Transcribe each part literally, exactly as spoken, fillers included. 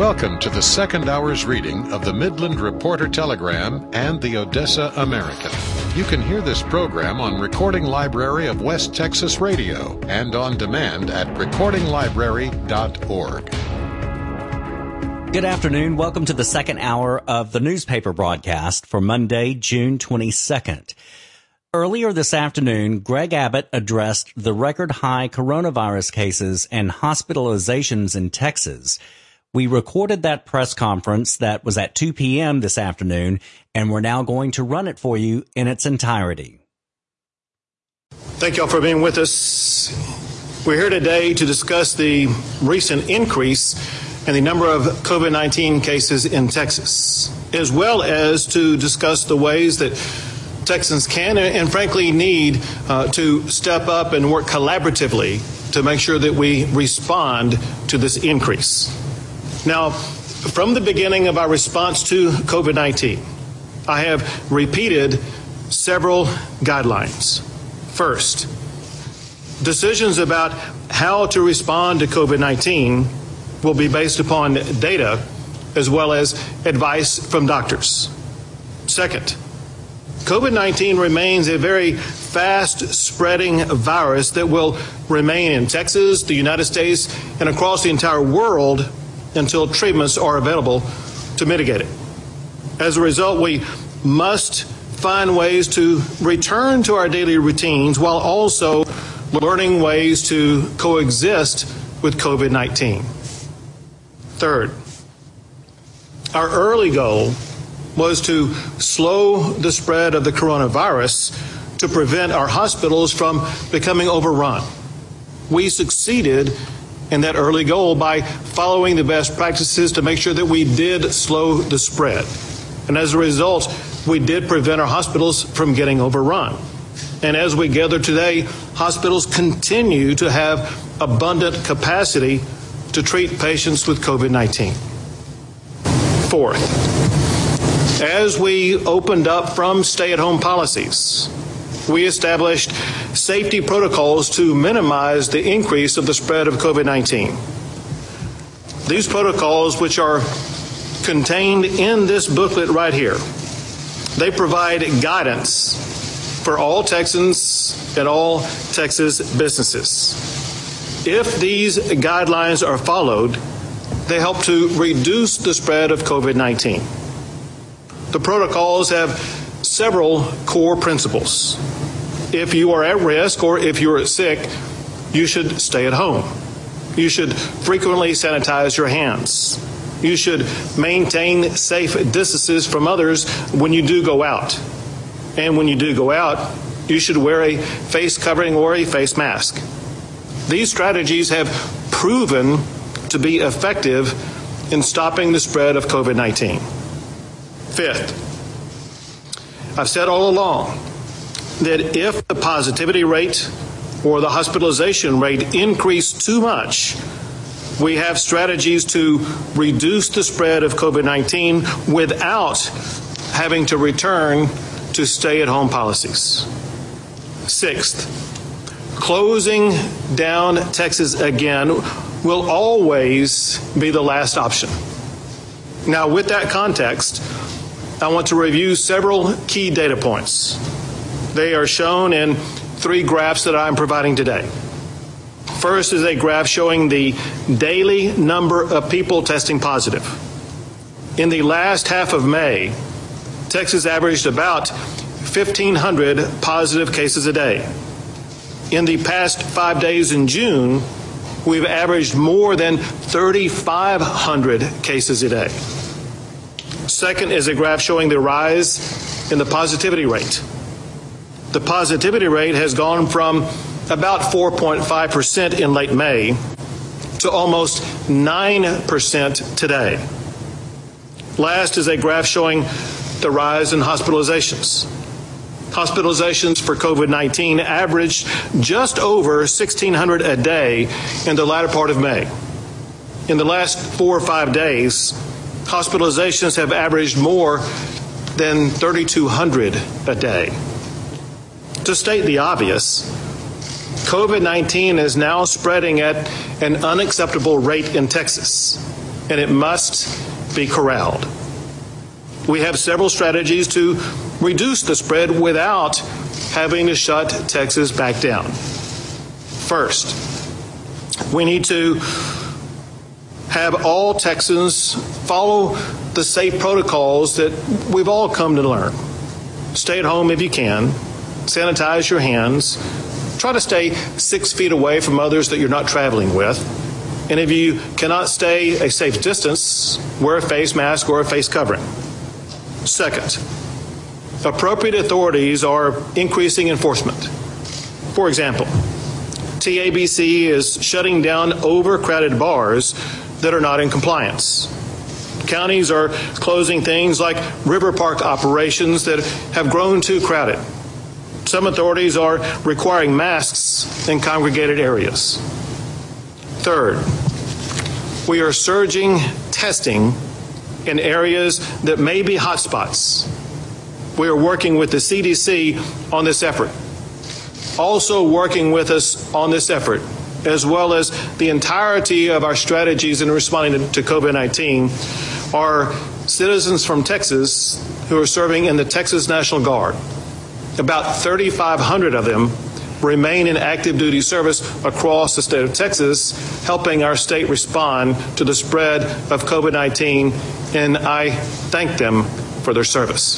Welcome to the second hour's reading of the Midland Reporter Telegram and the Odessa American. You can hear this program on Recording Library of West Texas Radio and on demand at recording library dot org. Good afternoon. Welcome to the second hour of the newspaper broadcast for Monday, June twenty-second. Earlier this afternoon, Greg Abbott addressed the record-high coronavirus cases and hospitalizations in Texas. We recorded that press conference that was at two p.m. this afternoon, and we're now going to run it for you in its entirety. Thank you all for being with us. We're here today to discuss the recent increase in the number of COVID nineteen cases in Texas, as well as to discuss the ways that Texans can and frankly need uh, to step up and work collaboratively to make sure that we respond to this increase. Now, from the beginning of our response to COVID nineteen, I have repeated several guidelines. First, decisions about how to respond to COVID nineteen will be based upon data as well as advice from doctors. Second, COVID nineteen remains a very fast-spreading virus that will remain in Texas, the United States, and across the entire world until treatments are available to mitigate it. As a result, we must find ways to return to our daily routines while also learning ways to coexist with COVID nineteen. Third, our early goal was to slow the spread of the coronavirus to prevent our hospitals from becoming overrun. We succeeded in that early goal by following the best practices to make sure that we did slow the spread. And as a result, we did prevent our hospitals from getting overrun. And as we gather today, hospitals continue to have abundant capacity to treat patients with COVID nineteen. Fourth, as we opened up from stay-at-home policies, we established safety protocols to minimize the increase of the spread of COVID nineteen. These protocols, which are contained in this booklet right here, they provide guidance for all Texans and all Texas businesses. If these guidelines are followed, they help to reduce the spread of COVID nineteen. The protocols have several core principles. If you are at risk or if you're sick, you should stay at home. You should frequently sanitize your hands. You should maintain safe distances from others when you do go out. And when you do go out, you should wear a face covering or a face mask. These strategies have proven to be effective in stopping the spread of COVID nineteen. Fifth, I've said all along that if the positivity rate or the hospitalization rate increase too much, we have strategies to reduce the spread of COVID nineteen without having to return to stay-at-home policies. Sixth, closing down Texas again will always be the last option. Now, with that context, I want to review several key data points. They are shown in three graphs that I'm providing today. First is a graph showing the daily number of people testing positive. In the last half of May, Texas averaged about fifteen hundred positive cases a day. In the past five days in June, we've averaged more than thirty-five hundred cases a day. Second is a graph showing the rise in the positivity rate. The positivity rate has gone from about four point five percent in late May to almost nine percent today. Last is a graph showing the rise in hospitalizations. Hospitalizations for COVID nineteen averaged just over sixteen hundred a day in the latter part of May. In the last four or five days, hospitalizations have averaged more than thirty-two hundred a day. To state the obvious, COVID nineteen is now spreading at an unacceptable rate in Texas. and it must be corralled. We have several strategies to reduce the spread without having to shut Texas back down. First, we need to have all Texans follow the safe protocols that we've all come to learn. Stay at home if you can. Sanitize your hands. Try to stay six feet away from others that you're not traveling with. And if you cannot stay a safe distance, wear a face mask or a face covering. Second, appropriate authorities are increasing enforcement. For example, T A B C is shutting down overcrowded bars that are not in compliance. Counties are closing things like river park operations that have grown too crowded. Some authorities are requiring masks in congregated areas. Third, we are surging testing in areas that may be hotspots. We are working with the C D C on this effort. Also working with us on this effort, as well as the entirety of our strategies in responding to, to COVID nineteen, are citizens from Texas who are serving in the Texas National Guard. About thirty-five hundred of them remain in active duty service across the state of Texas, helping our state respond to the spread of COVID nineteen, and I thank them for their service.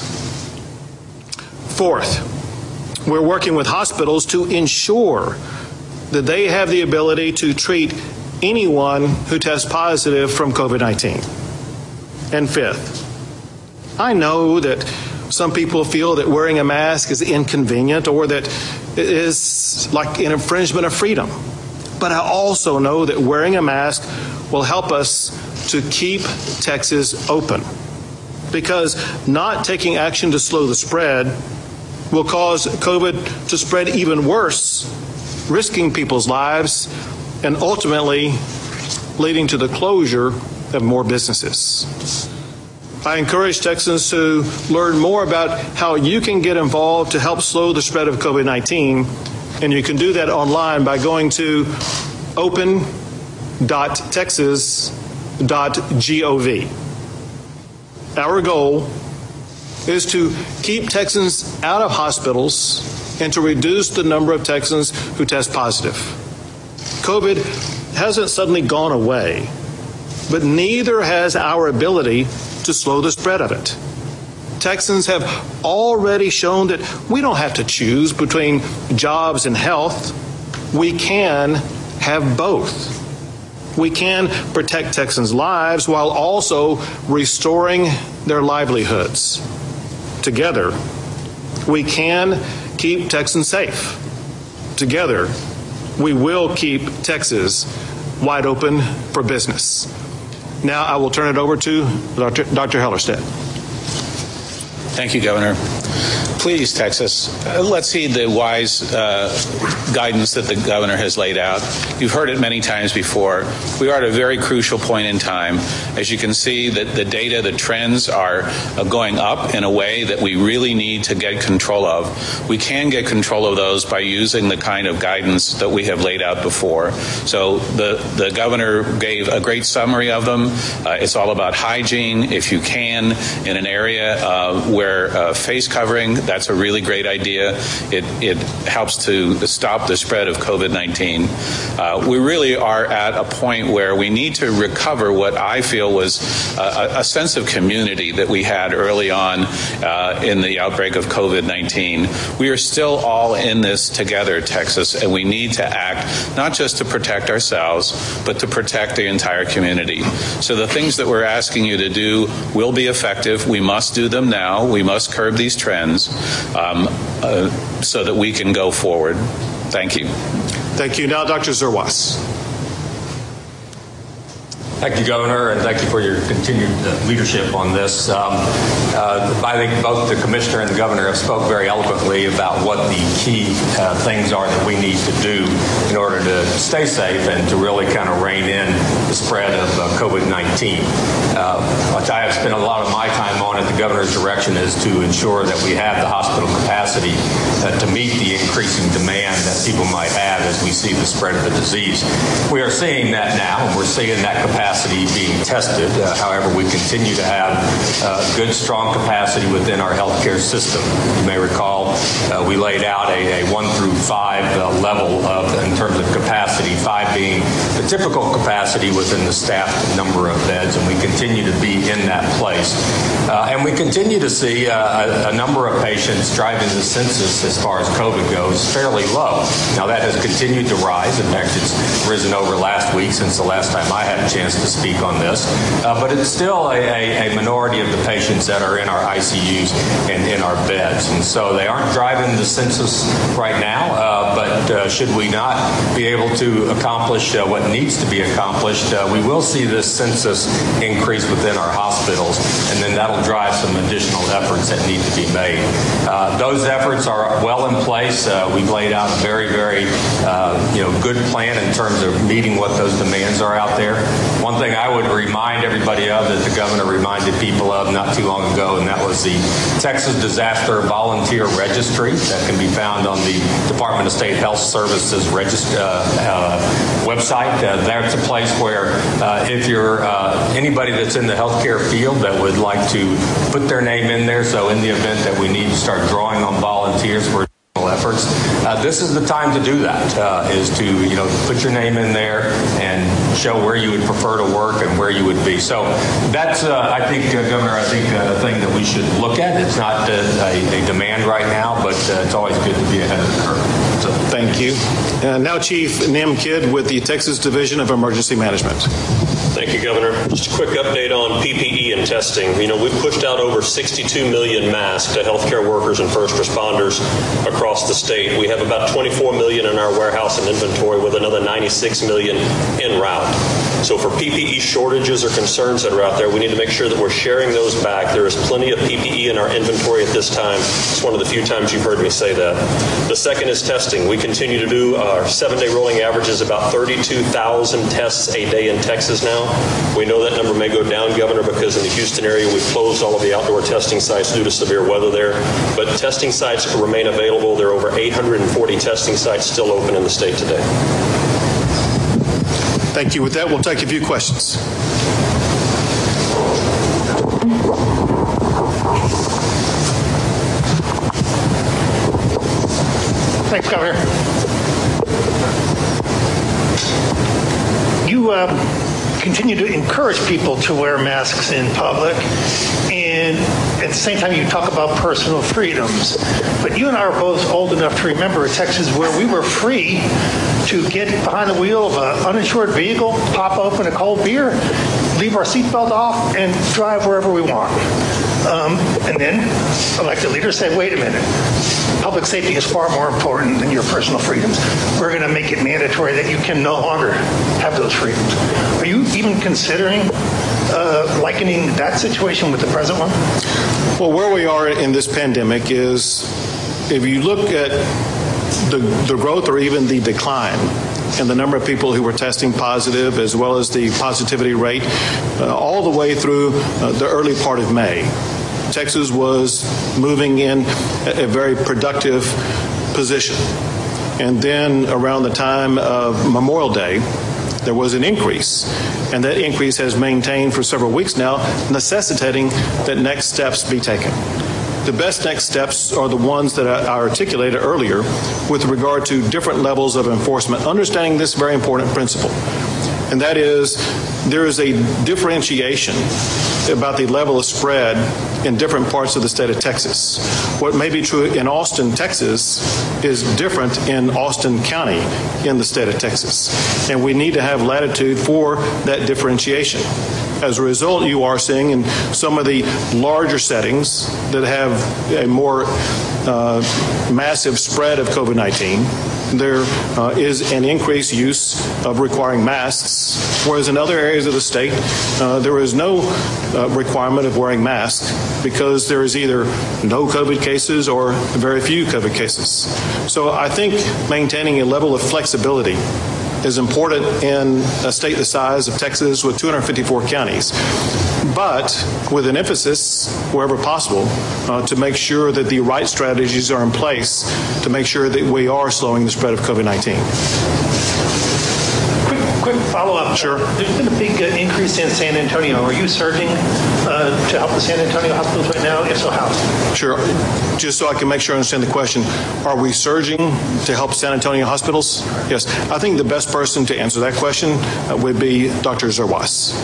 Fourth, we're working with hospitals to ensure that they have the ability to treat anyone who tests positive from COVID nineteen. And fifth, I know that some people feel that wearing a mask is inconvenient or that it is like an infringement of freedom. But I also know that wearing a mask will help us to keep Texas open, because not taking action to slow the spread will cause COVID to spread even worse, risking people's lives and ultimately leading to the closure of more businesses. I encourage Texans to learn more about how you can get involved to help slow the spread of COVID nineteen, and you can do that online by going to open dot texas dot gov. Our goal is to keep Texans out of hospitals and to reduce the number of Texans who test positive. COVID hasn't suddenly gone away, but neither has our ability to slow the spread of it. Texans have already shown that we don't have to choose between jobs and health. We can have both. We can protect Texans' lives while also restoring their livelihoods. Together, we can keep Texans safe. Together, we will keep Texas wide open for business. Now I will turn it over to Doctor Doctor Hellerstedt. Thank you, Governor. Please, Texas, uh, let's heed the wise uh, guidance that the governor has laid out. You've heard it many times before. We are at a very crucial point in time. As you can see, that the data, the trends are uh, going up in a way that we really need to get control of. We can get control of those by using the kind of guidance that we have laid out before. So the, the governor gave a great summary of them. Uh, it's all about hygiene. If you can, in an area uh, where uh, face covering, that's a really great idea. It, it helps to stop the spread of COVID nineteen. Uh, we really are at a point where we need to recover what I feel was a, a sense of community that we had early on uh, in the outbreak of COVID nineteen. We are still all in this together, Texas, and we need to act not just to protect ourselves, but to protect the entire community. So the things that we're asking you to do will be effective. We must do them now. We must curb these trends. Um, uh, so that we can go forward. Thank you. Thank you. Now, Doctor Zerwas. Thank you, Governor, and thank you for your continued uh, leadership on this. Um, uh, I think both the Commissioner and the Governor have spoke very eloquently about what the key uh, things are that we need to do in order to stay safe and to really kind of rein in the spread of uh, COVID nineteen. Uh, which I have spent a lot of my time on at the Governor's direction is to ensure that we have the hospital capacity uh, to meet the increasing demand that people might have as we see the spread of the disease. We are seeing that now, and we're seeing that capacity capacity being tested. Uh, however, we continue to have uh, good, strong capacity within our healthcare system. You may recall uh, we laid out a, a one through five uh, level of in terms of capacity, five being the typical capacity within the staffed number of beds, and we continue to be in that place. Uh, and we continue to see uh, a, a number of patients driving the census as far as COVID goes fairly low. Now that has continued to rise. In fact, it's risen over last week since the last time I had a chance to speak on this. Uh, but it's still a, a, a minority of the patients that are in our I C Us and in our beds. And so they aren't driving the census right now, uh, but uh, should we not be able to accomplish uh, what needs to be accomplished, uh, we will see this census increase within our hospitals, and then that'll drive some additional efforts that need to be made. Uh, those efforts are well in place. Uh, we've laid out a very, very uh, you know, good plan in terms of meeting what those demands are out there. One thing I would remind everybody of that the governor reminded people of not too long ago, and that was the Texas Disaster Volunteer Registry that can be found on the Department of State Health Services regist- uh, uh, website. Uh, that's a place where uh, if you're uh, anybody that's in the healthcare field that would like to put their name in there, so in the event that we need to start drawing on volunteers for efforts, uh, this is the time to do that, uh, is to, you know, put your name in there and show where you would prefer to work and where you would be. So that's, uh, I think, uh, Governor, I think uh, a thing that we should look at. It's not uh, a, a demand right now, but uh, it's always good to be ahead of the curve. So, thank you. Uh, now Chief Nim Kidd with the Texas Division of Emergency Management. Thank you, Governor. Just a quick update on P P E and testing. You know, we've pushed out over sixty-two million masks to healthcare workers and first responders across the state. We have about twenty-four million in our warehouse and inventory, with another ninety-six million en route. So for P P E shortages or concerns that are out there, we need to make sure that we're sharing those back. There is plenty of P P E in our inventory at this time. It's one of the few times you've heard me say that. The second is testing. We continue to do our seven-day rolling averages, about thirty-two thousand tests a day in Texas now. We know that number may go down, Governor, because in the Houston area we've closed all of the outdoor testing sites due to severe weather there. But testing sites remain available. There are over eight hundred forty testing sites still open in the state today. Thank you. With that, we'll take a few questions. Thanks, Governor. You uh, continue to encourage people to wear masks in public, and at the same time you talk about personal freedoms. But you and I are both old enough to remember Texas where we were free to get behind the wheel of an uninsured vehicle, pop open a cold beer, leave our seatbelt off, and drive wherever we want. Um, and then elected leaders say, wait a minute, public safety is far more important than your personal freedoms. We're going to make it mandatory that you can no longer have those freedoms. Are you even considering uh, likening that situation with the present one? Well, where we are in this pandemic is, if you look at the, the growth or even the decline in the number of people who were testing positive, as well as the positivity rate, uh, all the way through uh, the early part of May, Texas was moving in a, a very productive position. And then around the time of Memorial Day, there was an increase. And that increase has maintained for several weeks now, necessitating that next steps be taken. The best next steps are the ones that I articulated earlier with regard to different levels of enforcement, understanding this very important principle. And that is, there is a differentiation about the level of spread in different parts of the state of Texas. What may be true in Austin, Texas, is different in Austin County in the state of Texas. And we need to have latitude for that differentiation. As a result, you are seeing in some of the larger settings that have a more uh, massive spread of COVID nineteen, there uh, is an increased use of requiring masks, whereas in other areas of the state, uh, there is no uh, requirement of wearing masks because there is either no COVID cases or very few COVID cases. So I think maintaining a level of flexibility is important in a state the size of Texas with two hundred fifty-four counties, but with an emphasis, wherever possible, uh, to make sure that the right strategies are in place to make sure that we are slowing the spread of COVID nineteen. Quick, quick follow-up. Sure. There's been a big uh, increase increase in San Antonio. Are you surging uh, to help the San Antonio hospitals right now? If so, how? Sure. Just so I can make sure I understand the question, are we surging to help San Antonio hospitals? Yes. I think the best person to answer that question uh, would be Doctor Zerwas.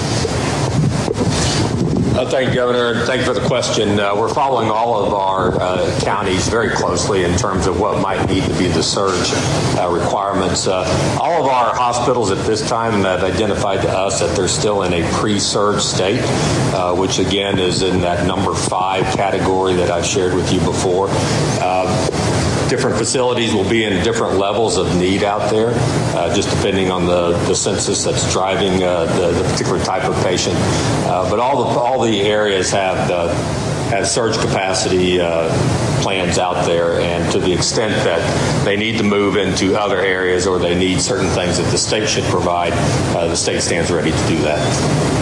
Uh, thank you, Governor, and thank you for the question. Uh, we're following all of our uh, counties very closely in terms of what might need to be the surge uh, requirements. Uh, all of our hospitals at this time have identified to us that they're still in a pre-surge state, uh, which again is in that number five category that I've shared with you before. Uh, Different facilities will be in different levels of need out there, uh, just depending on the, the census that's driving uh, the, the particular type of patient. Uh, but all the all the areas have the, have surge capacity uh, plans out there, and to the extent that they need to move into other areas or they need certain things that the state should provide, uh, the state stands ready to do that.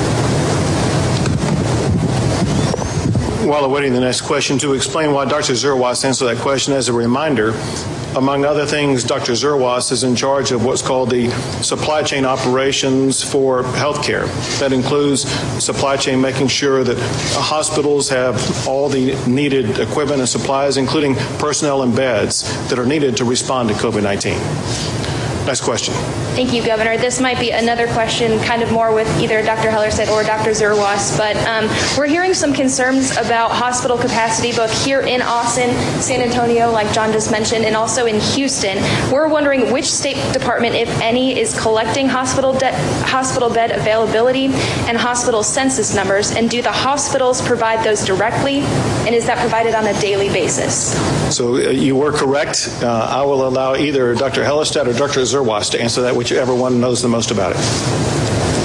While awaiting the next question, to explain why Doctor Zerwas answered that question, as a reminder, among other things, Doctor Zerwas is in charge of what's called the supply chain operations for healthcare. That includes supply chain, making sure that hospitals have all the needed equipment and supplies, including personnel and beds that are needed to respond to COVID nineteen. Next question. Thank you, Governor. This might be another question kind of more with either Doctor Hellerstedt or Doctor Zerwas, but um, we're hearing some concerns about hospital capacity both here in Austin, San Antonio, like John just mentioned, and also in Houston. We're wondering which state department, if any, is collecting hospital, de- hospital bed availability and hospital census numbers, and do the hospitals provide those directly, and is that provided on a daily basis? So uh, you were correct. Uh, I will allow either Doctor Hellerstedt or Doctor Zerwas to answer that, whichever one knows the most about it.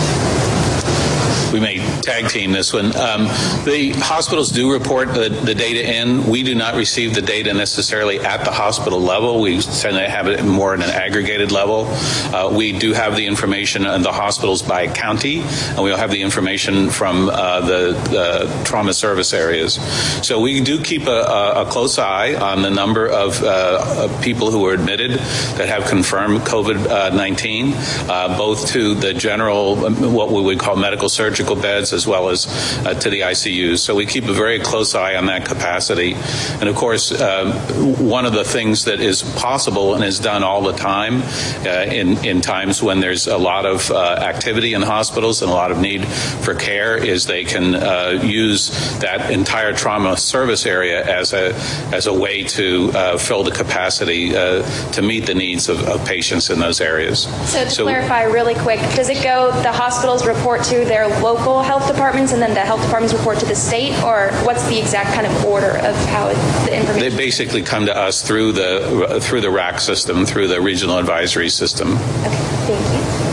We may tag team this one. Um, the hospitals do report the, the data in. We do not receive the data necessarily at the hospital level. We tend to have it more at an aggregated level. Uh, we do have the information on the hospitals by county, and we'll have the information from uh, the, the trauma service areas. So we do keep a, a close eye on the number of, uh, of people who are admitted that have confirmed COVID nineteen, uh, both to the general, what we would call medical surgical beds, as well as uh, to the I C Us. So we keep a very close eye on that capacity. And of course, uh, one of the things that is possible and is done all the time uh, in, in times when there's a lot of uh, activity in hospitals and a lot of need for care is they can uh, use that entire trauma service area as a as a way to uh, fill the capacity uh, to meet the needs of, of patients in those areas. So to so, clarify really quick, does it go, the hospitals report to their local health departments and then the health departments report to the state, or what's the exact kind of order of how it, the information? They basically come to us through the through the R A C system, through the regional advisory system. Okay, thank you.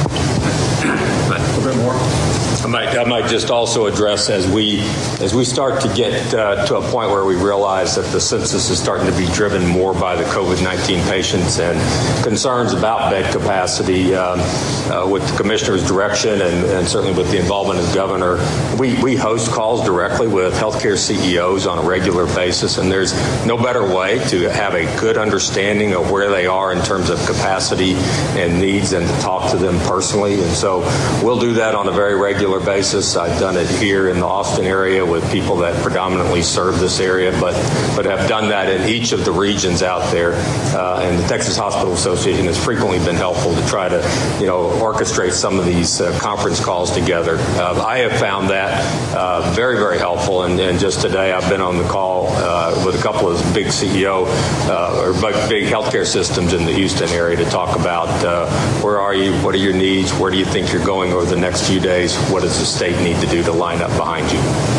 A bit more. I might, I might just also address as we as we start to get uh, to a point where we realize that the census is starting to be driven more by the COVID nineteen patients and concerns about bed capacity. Um, uh, with the commissioner's direction and, and certainly with the involvement of the governor, we, we host calls directly with healthcare C E Os on a regular basis, and there's no better way to have a good understanding of where they are in terms of capacity and needs than to talk to them personally. And so we'll do that on a very regular basis. I've done it here in the Austin area with people that predominantly serve this area, but but have done that in each of the regions out there. Uh, and the Texas Hospital Association has frequently been helpful to try to, you know, orchestrate some of these uh, conference calls together. Uh, I have found that uh, very, very helpful. And, and just today, I've been on the call uh, with a couple of big C E O uh, or big healthcare systems in the Houston area to talk about uh, where are you, what are your needs, where do you think you're going over the next few days, what does the state need to do to line up behind you?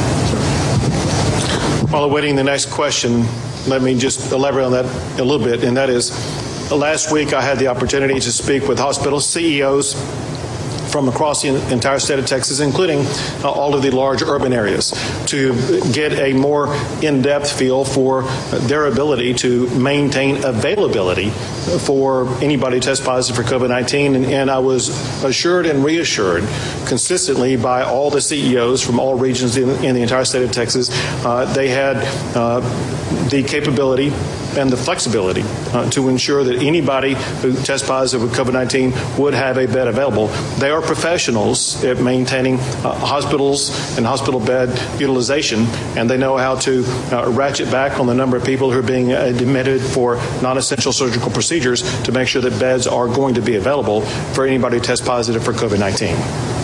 While awaiting the next question, let me just elaborate on that a little bit, and that is, last week I had the opportunity to speak with hospital C E Os from across the entire state of Texas, including uh, all of the large urban areas, to get a more in-depth feel for their ability to maintain availability for anybody who tests positive for COVID nineteen. And, and I was assured and reassured consistently by all the C E Os from all regions in, in the entire state of Texas. Uh, they had uh, the capability and the flexibility uh, to ensure that anybody who tests positive with COVID nineteen would have a bed available. They are are professionals at maintaining uh, hospitals and hospital bed utilization, and they know how to uh, ratchet back on the number of people who are being admitted for non-essential surgical procedures to make sure that beds are going to be available for anybody who tests positive for COVID nineteen.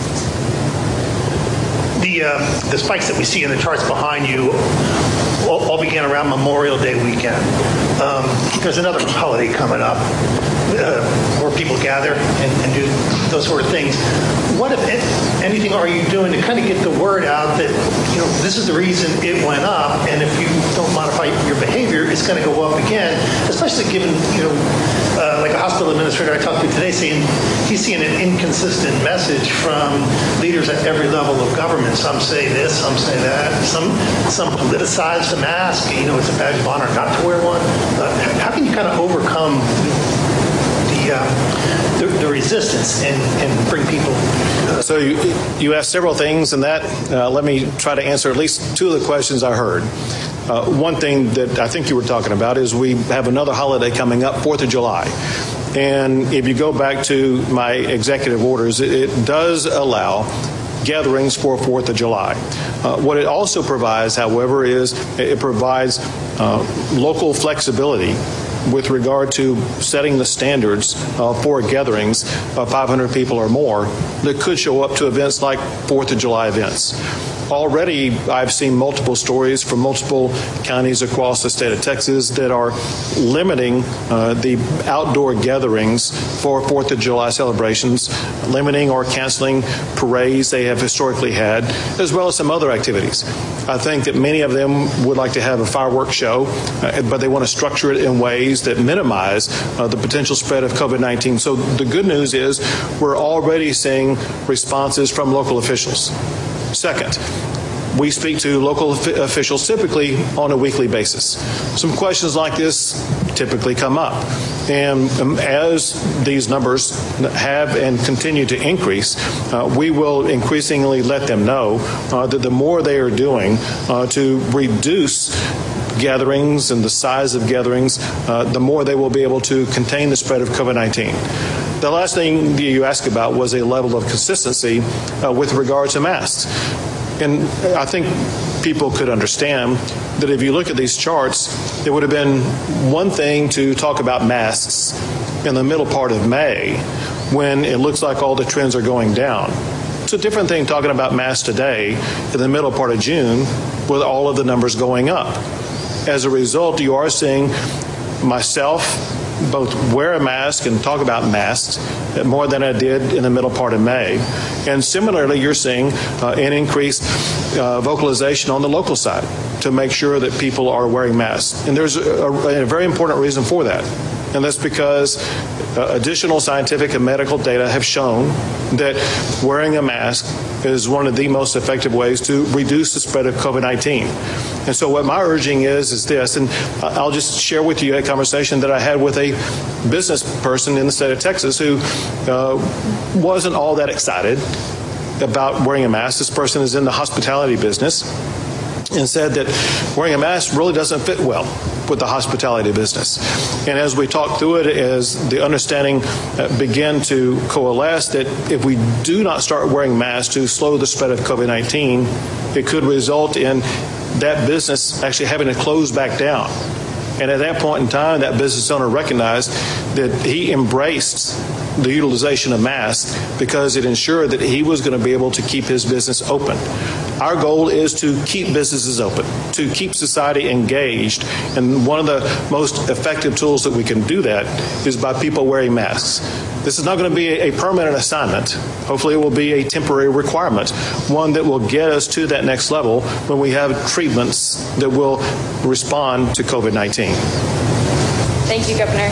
The, uh, the spikes that we see in the charts behind you all, all began around Memorial Day weekend. Um, there's another holiday coming up uh, where people gather and, and do those sort of things. What, if anything, are you doing to kind of get the word out that, you know, this is the reason it went up, and if you don't modify your behavior, it's going to go up again, especially given, you know, uh, like a hospital administrator I talked to today saying he's seeing an inconsistent message from leaders at every level of government. Some say this, some say that. Some some politicize the mask. You know, it's a badge of honor not to wear one. Uh, how can you kind of overcome the uh, the, the resistance and, and bring people? Uh, so you you asked several things in that. Uh, let me try to answer at least two of the questions I heard. Uh, one thing that I think you were talking about is we have another holiday coming up, fourth of July. And if you go back to my executive orders, it, it does allow gatherings for fourth of July. Uh, what it also provides, however, is it provides uh, local flexibility with regard to setting the standards uh, for gatherings of five hundred people or more that could show up to events like fourth of July events. Already, I've seen multiple stories from multiple counties across the state of Texas that are limiting uh, the outdoor gatherings for fourth of July celebrations, limiting or canceling parades they have historically had, as well as some other activities. I think that many of them would like to have a fireworks show, uh, but they want to structure it in ways that minimize uh, the potential spread of COVID nineteen. So the good news is we're already seeing responses from local officials. Second, we speak to local officials typically on a weekly basis. Some questions like this typically come up. And um, as these numbers have and continue to increase, uh, we will increasingly let them know uh, that the more they are doing uh, to reduce gatherings and the size of gatherings, uh, the more they will be able to contain the spread of COVID nineteen. The last thing that you asked about was a level of consistency uh, with regard to masks. And I think people could understand that if you look at these charts, it would have been one thing to talk about masks in the middle part of May when it looks like all the trends are going down. It's a different thing talking about masks today in the middle part of June with all of the numbers going up. As a result, you are seeing myself both wear a mask and talk about masks more than I did in the middle part of May. And similarly, you're seeing uh, an increased uh, vocalization on the local side to make sure that people are wearing masks. And there's a, a very important reason for that. And that's because uh, additional scientific and medical data have shown that wearing a mask is one of the most effective ways to reduce the spread of COVID nineteen. And so what my urging is, is this, and I'll just share with you a conversation that I had with a business person in the state of Texas who uh, wasn't all that excited about wearing a mask. This person is in the hospitality business and said that wearing a mask really doesn't fit well with the hospitality business. And as we talked through it, as the understanding uh, began to coalesce that if we do not start wearing masks to slow the spread of COVID nineteen, it could result in that business actually having to close back down. And at that point in time, that business owner recognized that he embraced the utilization of masks because it ensured that he was going to be able to keep his business open. Our goal is to keep businesses open, to keep society engaged, and one of the most effective tools that we can do that is by people wearing masks. This is not going to be a permanent assignment. Hopefully it will be a temporary requirement, one that will get us to that next level when we have treatments that will respond to COVID nineteen. Thank you, Governor.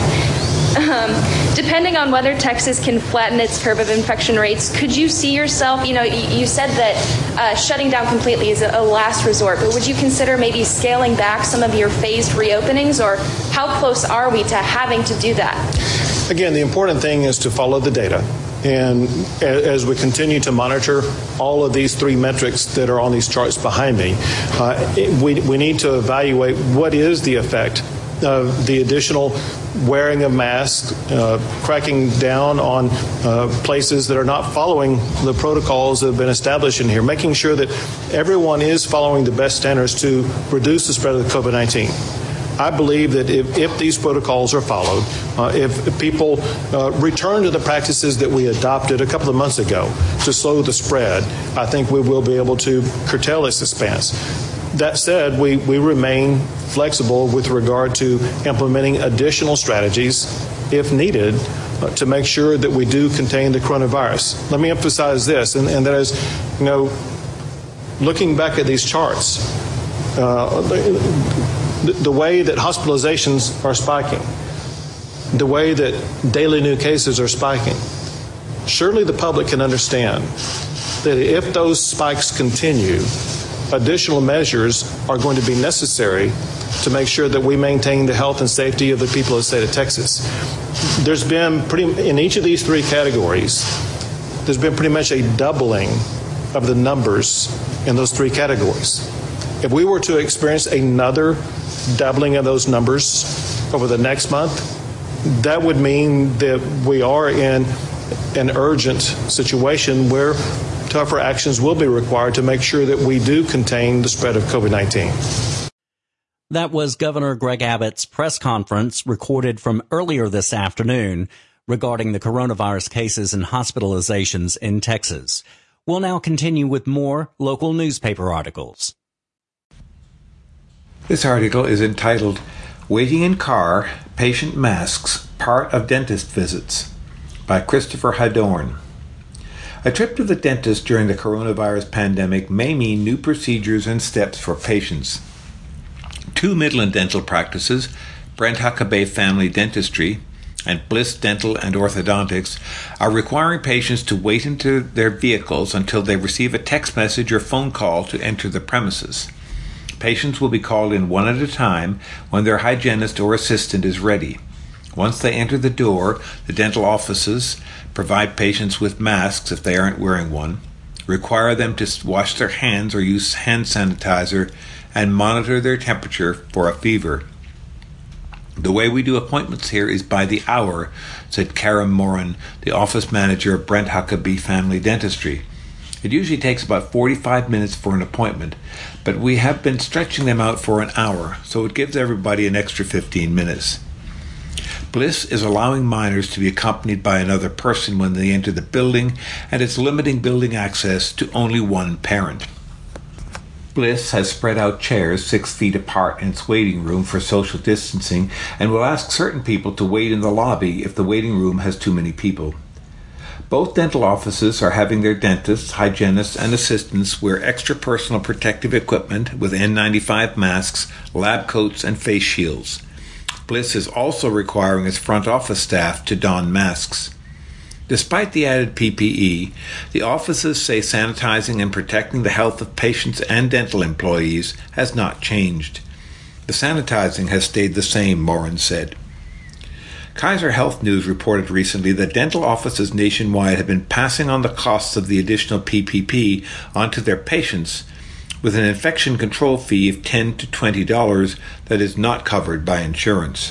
Um, depending on whether Texas can flatten its curve of infection rates, could you see yourself, you know, you, you said that uh, shutting down completely is a, a last resort, but would you consider maybe scaling back some of your phased reopenings, or how close are we to having to do that? Again, the important thing is to follow the data. And as we continue to monitor all of these three metrics that are on these charts behind me, uh, it, we, we need to evaluate what is the effect of the additional wearing of masks, uh, cracking down on uh, places that are not following the protocols that have been established in here, making sure that everyone is following the best standards to reduce the spread of COVID nineteen. I believe that if, if these protocols are followed, uh, if, if people uh, return to the practices that we adopted a couple of months ago to slow the spread, I think we will be able to curtail this expanse. That said, we, we remain flexible with regard to implementing additional strategies, if needed, uh, to make sure that we do contain the coronavirus. Let me emphasize this, and, and that is, you know, looking back at these charts, uh, the, the way that hospitalizations are spiking, the way that daily new cases are spiking, surely the public can understand that if those spikes continue, additional measures are going to be necessary to make sure that we maintain the health and safety of the people of the state of Texas. There's been pretty, in each of these three categories, there's been pretty much a doubling of the numbers in those three categories. If we were to experience another doubling of those numbers over the next month, that would mean that we are in an urgent situation where tougher actions will be required to make sure that we do contain the spread of COVID nineteen. That was Governor Greg Abbott's press conference recorded from earlier this afternoon regarding the coronavirus cases and hospitalizations in Texas. We'll now continue with more local newspaper articles. This article is entitled, Waiting in Car, Patient Masks, Part of Dentist Visits, by Christopher Hydorn. A trip to the dentist during the coronavirus pandemic may mean new procedures and steps for patients. Two Midland dental practices, Brent Huckabee Family Dentistry and Bliss Dental and Orthodontics, are requiring patients to wait into their vehicles until they receive a text message or phone call to enter the premises. Patients will be called in one at a time when their hygienist or assistant is ready. Once they enter the door, the dental offices provide patients with masks if they aren't wearing one, require them to wash their hands or use hand sanitizer, and monitor their temperature for a fever. The way we do appointments here is by the hour, said Karen Moran, the office manager of Brent Huckabee Family Dentistry. It usually takes about forty-five minutes for an appointment, but we have been stretching them out for an hour, so it gives everybody an extra fifteen minutes. Bliss is allowing minors to be accompanied by another person when they enter the building, and it's limiting building access to only one parent. Bliss has spread out chairs six feet apart in its waiting room for social distancing and will ask certain people to wait in the lobby if the waiting room has too many people. Both dental offices are having their dentists, hygienists, and assistants wear extra personal protective equipment with N ninety-five masks, lab coats, and face shields. Bliss is also requiring its front office staff to don masks. Despite the added P P E, the offices say sanitizing and protecting the health of patients and dental employees has not changed. The sanitizing has stayed the same, Moran said. Kaiser Health News reported recently that dental offices nationwide have been passing on the costs of the additional P P P onto their patients with an infection control fee of ten to twenty dollars that is not covered by insurance.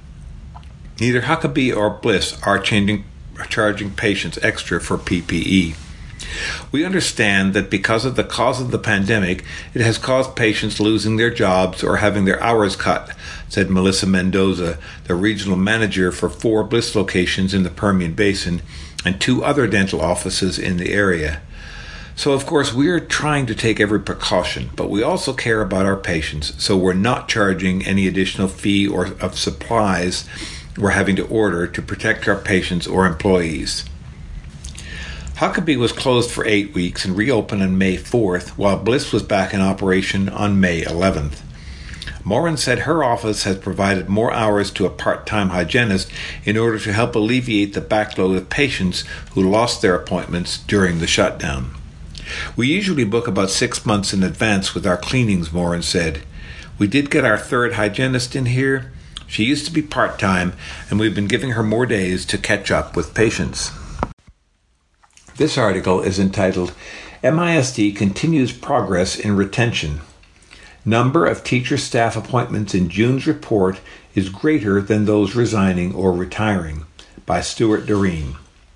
Neither Huckabee or Bliss are changing, charging patients extra for P P E. We understand that because of the cause of the pandemic, it has caused patients losing their jobs or having their hours cut, said Melissa Mendoza, the regional manager for four Bliss locations in the Permian Basin and two other dental offices in the area. So, of course, we are trying to take every precaution, but we also care about our patients, so we're not charging any additional fee or of supplies we're having to order to protect our patients or employees. Huckabee was closed for eight weeks and reopened on May fourth, while Bliss was back in operation on May eleventh. Moran said her office has provided more hours to a part-time hygienist in order to help alleviate the backload of patients who lost their appointments during the shutdown. We usually book about six months in advance with our cleanings, Moran said. We did get our third hygienist in here. She used to be part-time, and we've been giving her more days to catch up with patients. This article is entitled, M I S D Continues Progress in Retention. number of teacher staff appointments in June's report is greater than those resigning or retiring, by Stuart Doreen.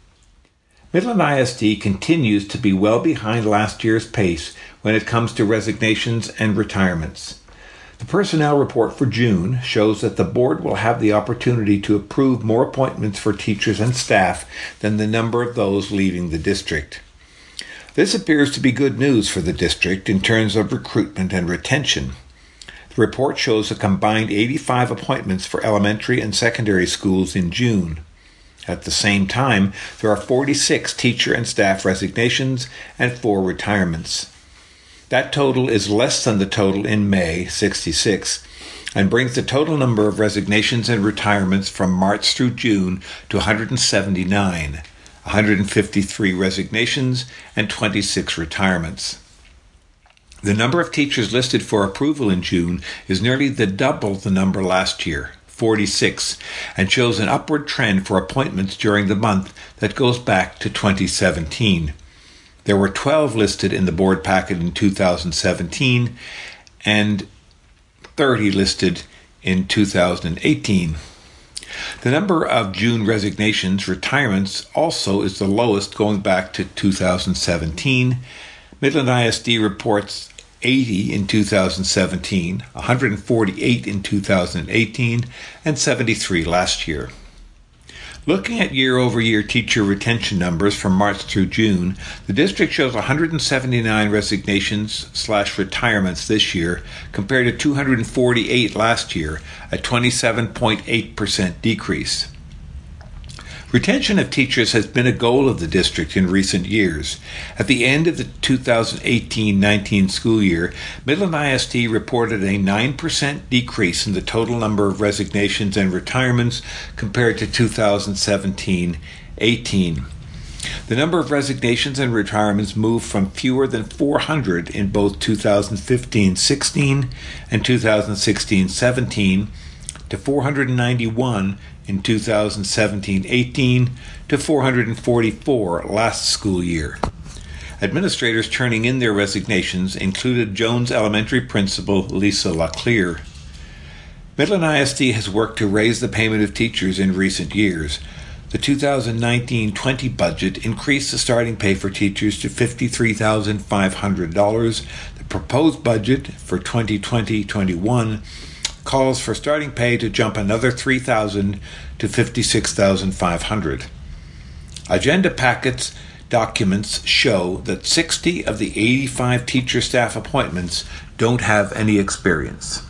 Midland I S D continues to be well behind last year's pace when it comes to resignations and retirements. The personnel report for June shows that the board will have the opportunity to approve more appointments for teachers and staff than the number of those leaving the district. This appears to be good news for the district in terms of recruitment and retention. The report shows a combined eighty-five appointments for elementary and secondary schools in June. At the same time, there are forty-six teacher and staff resignations and four retirements. That total is less than the total in May, sixty-six, and brings the total number of resignations and retirements from March through June to one hundred seventy-nine, one hundred fifty-three resignations and twenty-six retirements. The number of teachers listed for approval in June is nearly the double the number last year, forty-six, and shows an upward trend for appointments during the month that goes back to twenty seventeen. There were twelve listed in the board packet in two thousand seventeen and thirty listed in two thousand eighteen. The number of June resignations, retirements also is the lowest going back to two thousand seventeen. Midland I S D reports eighty in two thousand seventeen, one hundred forty-eight in two thousand eighteen, and seventy-three last year. Looking at year-over-year teacher retention numbers from March through June, the district shows one hundred seventy-nine resignations slash retirements this year compared to two hundred forty-eight last year, a twenty-seven point eight percent decrease. Retention of teachers has been a goal of the district in recent years. At the end of the two thousand eighteen nineteen school year, Midland I S D reported a nine percent decrease in the total number of resignations and retirements compared to two thousand seventeen eighteen. The number of resignations and retirements moved from fewer than four hundred in both two thousand fifteen sixteen and two thousand sixteen seventeen to four hundred ninety-one in two thousand seventeen eighteen to four hundred forty-four last school year. Administrators turning in their resignations included Jones Elementary Principal Lisa LaClear. Midland I S D has worked to raise the payment of teachers in recent years. The two thousand nineteen twenty budget increased the starting pay for teachers to fifty-three thousand five hundred dollars. The proposed budget for twenty twenty twenty-one calls for starting pay to jump another three thousand dollars to fifty-six thousand five hundred dollars. Agenda packets documents show that sixty of the eighty-five teacher staff appointments don't have any experience.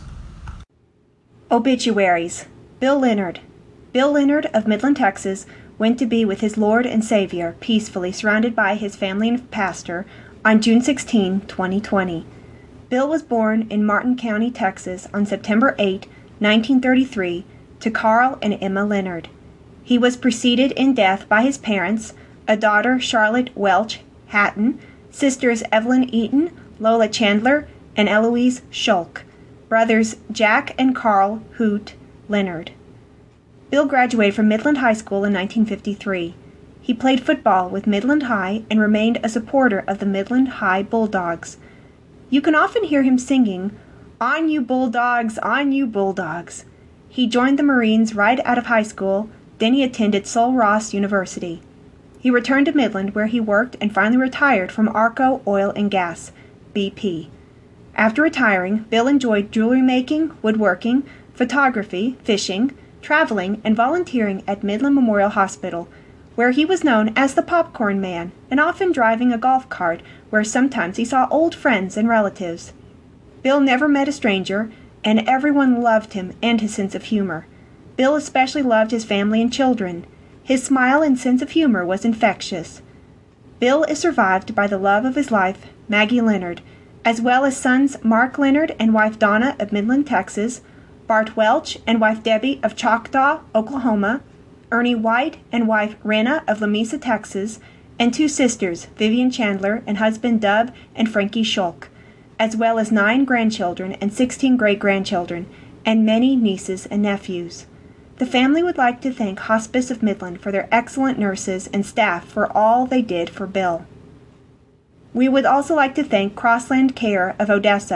Obituaries. Bill Leonard. Bill Leonard of Midland, Texas, went to be with his Lord and Savior, peacefully surrounded by his family and pastor, on June sixteenth, twenty twenty. Bill was born in Martin County, Texas, on September eighth, nineteen thirty-three, to Carl and Emma Leonard. He was preceded in death by his parents, a daughter, Charlotte Welch Hatton, sisters Evelyn Eaton, Lola Chandler, and Eloise Schulk, brothers Jack and Carl Hoot Leonard. Bill graduated from Midland High School in nineteen fifty-three. He played football with Midland High and remained a supporter of the Midland High Bulldogs. You can often hear him singing, "On you Bulldogs, on you Bulldogs." He joined the Marines right out of high school, then he attended Sul Ross University. He returned to Midland where he worked and finally retired from Arco Oil and Gas, B P. After retiring, Bill enjoyed jewelry making, woodworking, photography, fishing, traveling, and volunteering at Midland Memorial Hospital, where he was known as the Popcorn Man, and often driving a golf cart where sometimes he saw old friends and relatives. Bill never met a stranger, and everyone loved him and his sense of humor. Bill especially loved his family and children. His smile and sense of humor was infectious. Bill is survived by the love of his life, Maggie Leonard, as well as sons Mark Leonard and wife Donna of Midland, Texas, Bart Welch and wife Debbie of Choctaw, Oklahoma, Ernie White and wife Rena of Lamesa, Texas, and two sisters, Vivian Chandler and husband Dub and Frankie Schulk, as well as nine grandchildren and sixteen great-grandchildren, and many nieces and nephews. The family would like to thank Hospice of Midland for their excellent nurses and staff for all they did for Bill. We would also like to thank Crossland Care of Odessa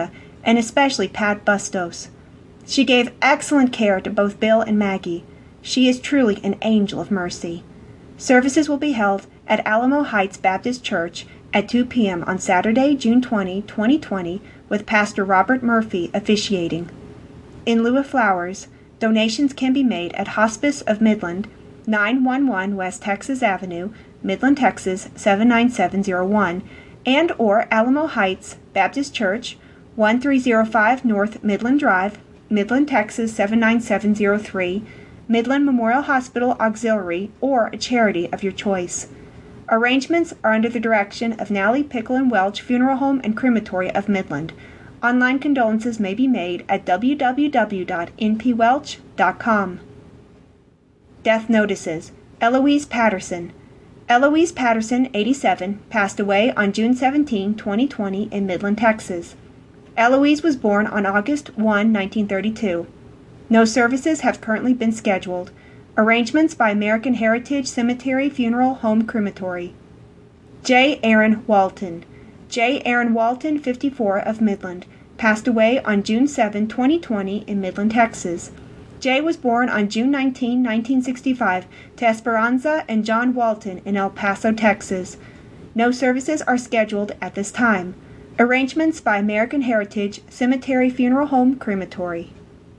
and especially Pat Bustos. She gave excellent care to both Bill and Maggie. She is truly an angel of mercy. Services will be held at Alamo Heights Baptist Church at two p.m. on Saturday, June twentieth, twenty twenty, with Pastor Robert Murphy officiating. In lieu of flowers, donations can be made at Hospice of Midland, nine one one West Texas Avenue, Midland, Texas seven nine seven zero one, and or Alamo Heights Baptist Church, one three zero five North Midland Drive, Midland, Texas seven nine seven zero three, Midland Memorial Hospital Auxiliary, or a charity of your choice. Arrangements are under the direction of Nally Pickle and Welch Funeral Home and Crematory of Midland. Online condolences may be made at w w w dot n p welch dot com. Death notices. Eloise Patterson. Eloise Patterson, eighty-seven, passed away on June seventeenth, twenty twenty in Midland, Texas. Eloise was born on August first, nineteen thirty-two. No services have currently been scheduled. Arrangements by American Heritage Cemetery Funeral Home Crematory. J. Aaron Walton. J. Aaron Walton, fifty-four, of Midland, passed away on June seventh, twenty twenty in Midland, Texas. Jay was born on June nineteenth, nineteen sixty-five to Esperanza and John Walton in El Paso, Texas. No services are scheduled at this time. Arrangements by American Heritage Cemetery Funeral Home Crematory.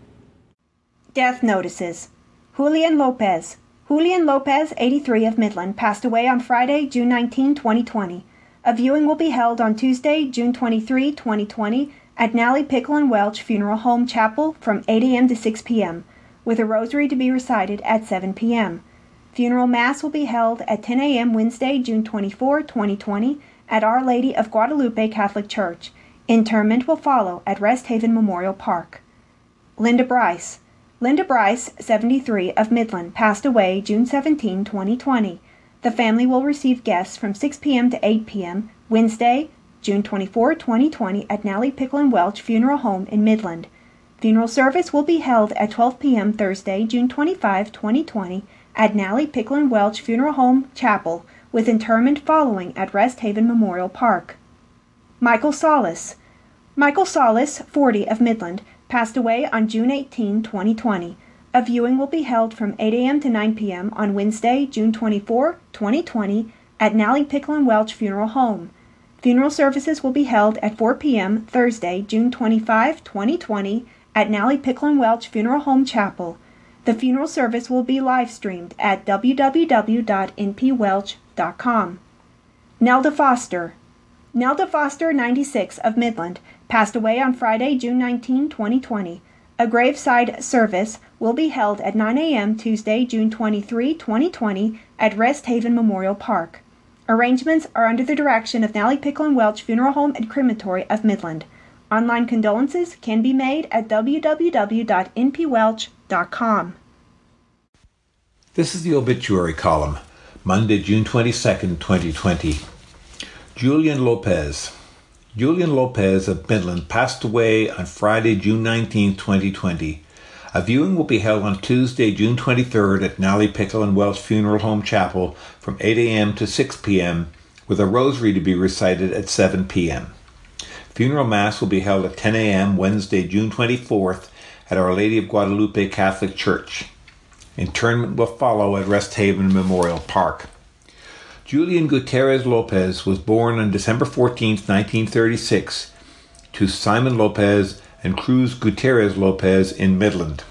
Death notices. Julian Lopez. Julian Lopez, eighty-three, of Midland, passed away on Friday, June nineteenth, twenty twenty. A viewing will be held on Tuesday, June twenty-third, twenty twenty, at Nally Pickle and Welch Funeral Home Chapel from eight a.m. to six p.m., with a rosary to be recited at seven p.m. Funeral Mass will be held at ten a.m. Wednesday, June twenty-fourth, twenty twenty, at Our Lady of Guadalupe Catholic Church. Interment will follow at Rest Haven Memorial Park. Linda Bryce. Linda Bryce, seventy-three, of Midland, passed away June seventeenth, twenty twenty. The family will receive guests from six p.m. to eight p.m. Wednesday, June twenty-fourth, twenty twenty, at Nally Pickle and Welch Funeral Home in Midland. Funeral service will be held at twelve p.m. Thursday, June twenty-fifth, twenty twenty, at Nally Pickle and Welch Funeral Home Chapel, with interment following at Rest Haven Memorial Park. Michael Solis. Michael Solis, forty, of Midland, passed away on June eighteenth, twenty twenty. A viewing will be held from eight a.m. to nine p.m. on Wednesday, June twenty-fourth, twenty twenty, at Nally Pickle and Welch Funeral Home. Funeral services will be held at four p.m. Thursday, June twenty-fifth, twenty twenty, at Nally Pickle and Welch Funeral Home Chapel. The funeral service will be live-streamed at w w w dot n p welch dot com. Nelda Foster. Nelda Foster, ninety-six, of Midland, passed away on Friday, June nineteenth, twenty twenty. A graveside service will be held at nine a.m. Tuesday, June twenty-third, twenty twenty, at Rest Haven Memorial Park. Arrangements are under the direction of Nally Pickle and Welch Funeral Home and Crematory of Midland. Online condolences can be made at w w w dot n p welch dot com. This is the obituary column, Monday, June twenty-second, twenty twenty. Julian Lopez. Julian Lopez of Midland passed away on Friday, June nineteenth, twenty twenty. A viewing will be held on Tuesday, June twenty-third at Nally Pickle and Welch Funeral Home Chapel from eight a.m. to six p.m., with a rosary to be recited at seven p.m. Funeral Mass will be held at ten a.m. Wednesday, June twenty-fourth at Our Lady of Guadalupe Catholic Church. Interment will follow at Rest Haven Memorial Park. Julian Gutierrez Lopez was born on December fourteenth, nineteen thirty-six, to Simon Lopez and Cruz Gutierrez Lopez in Midland.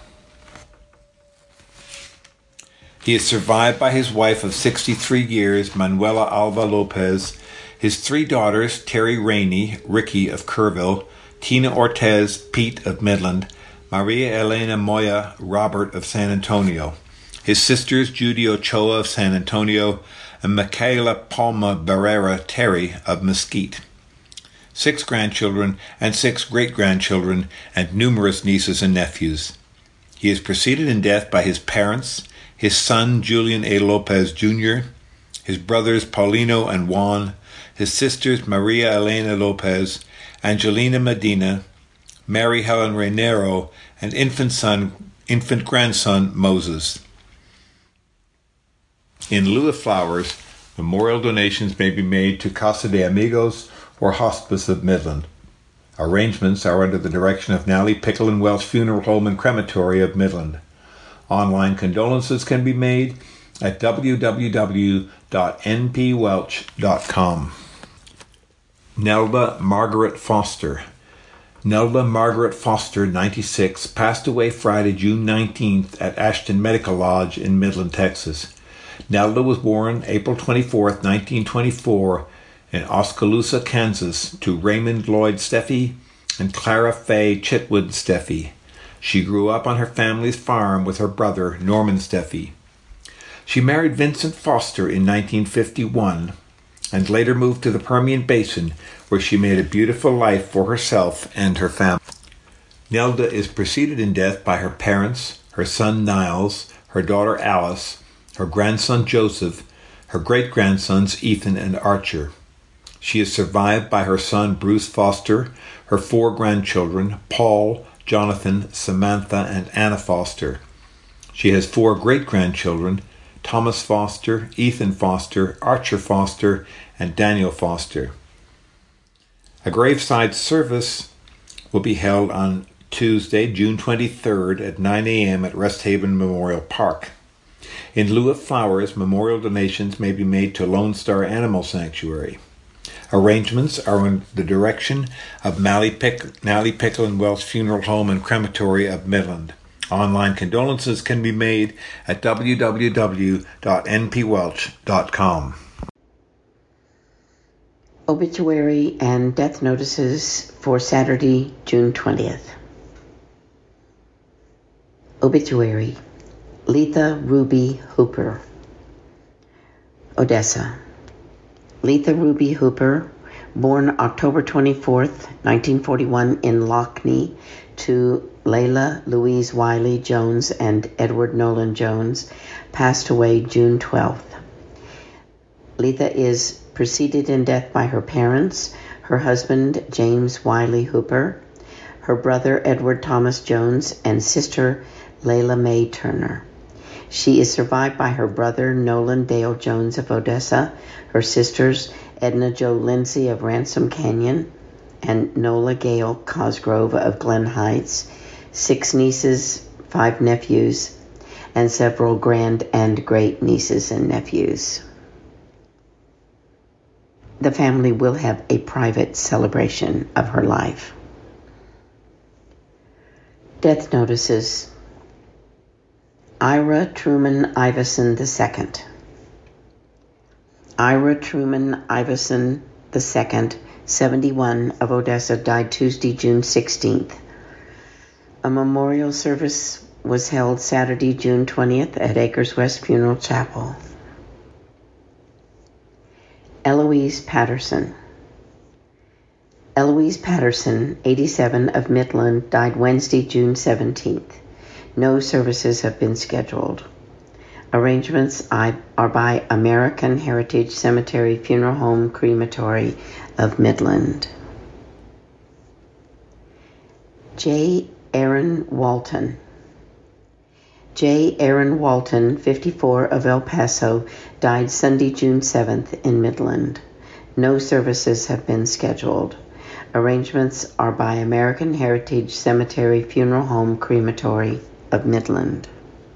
He is survived by his wife of sixty-three years, Manuela Alva Lopez, his three daughters, Terry Rainey, Ricky of Kerrville, Tina Ortez, Pete of Midland, Maria Elena Moya, Robert of San Antonio, his sisters, Judy Ochoa of San Antonio, and Michaela Palma Barrera Terry of Mesquite. Six grandchildren and six great-grandchildren, and numerous nieces and nephews. He is preceded in death by his parents, his son Julian A. Lopez Junior, his brothers Paulino and Juan, his sisters Maria Elena Lopez, Angelina Medina, Mary Helen Reinero, and infant son, infant grandson Moses. In lieu of flowers, memorial donations may be made to Casa de Amigos or Hospice of Midland. Arrangements are under the direction of Nally Pickle and Welch Funeral Home and Crematory of Midland. Online condolences can be made at w w w dot n p welch dot com. Nelda Margaret Foster. Nelda Margaret Foster, ninety-six, passed away Friday, June nineteenth at Ashton Medical Lodge in Midland, Texas. Nelda was born April twenty-fourth, nineteen twenty-four in Oskaloosa, Kansas, to Raymond Lloyd Steffi and Clara Faye Chitwood Steffi. She grew up on her family's farm with her brother, Norman Steffi. She married Vincent Foster in nineteen fifty-one and later moved to the Permian Basin, where she made a beautiful life for herself and her family. Nelda is preceded in death by her parents, her son Niles, her daughter Alice, her grandson Joseph, her great-grandsons Ethan and Archer. She is survived by her son Bruce Foster, her four grandchildren, Paul, Jonathan, Samantha, and Anna Foster. She has four great-grandchildren, Thomas Foster, Ethan Foster, Archer Foster, and Daniel Foster. A graveside service will be held on Tuesday, June twenty-third at nine a.m. at Rest Haven Memorial Park. In lieu of flowers, memorial donations may be made to Lone Star Animal Sanctuary. Arrangements are in the direction of Nally Pick, Nally Pickle and Welch Funeral Home and Crematory of Midland. Online condolences can be made at w w w dot n p welch dot com. Obituary and death notices for Saturday, June twentieth. Obituary: Letha Ruby Hooper, Odessa. Letha Ruby Hooper, born October twenty-fourth, nineteen forty-one in Lockney to Layla Louise Wiley Jones and Edward Nolan Jones, passed away June twelfth. Letha is preceded in death by her parents, her husband James Wiley Hooper, her brother Edward Thomas Jones, and sister Layla Mae Turner. She is survived by her brother Nolan Dale Jones of Odessa, her sisters Edna Jo Lindsay of Ransom Canyon, and Nola Gale Cosgrove of Glen Heights, six nieces, five nephews, and several grand and great nieces and nephews. The family will have a private celebration of her life. Death notices: Ira Truman Iverson the Second. Ira Truman Iverson the Second, seventy-one, of Odessa, died Tuesday, June sixteenth. A memorial service was held Saturday, June twentieth at Acres West Funeral Chapel. Eloise Patterson. Eloise Patterson, eighty-seven, of Midland, died Wednesday, June seventeenth. No services have been scheduled. Arrangements are by American Heritage Cemetery Funeral Home Crematory of Midland. J. Aaron Walton. J. Aaron Walton, fifty-four, of El Paso, died Sunday, June seventh in Midland. No services have been scheduled. Arrangements are by American Heritage Cemetery Funeral Home Crematory of Midland.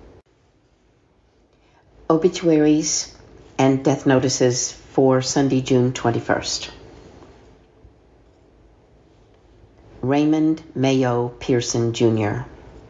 Obituaries and death notices for Sunday, June twenty-first. Raymond Mayo Pearson, Junior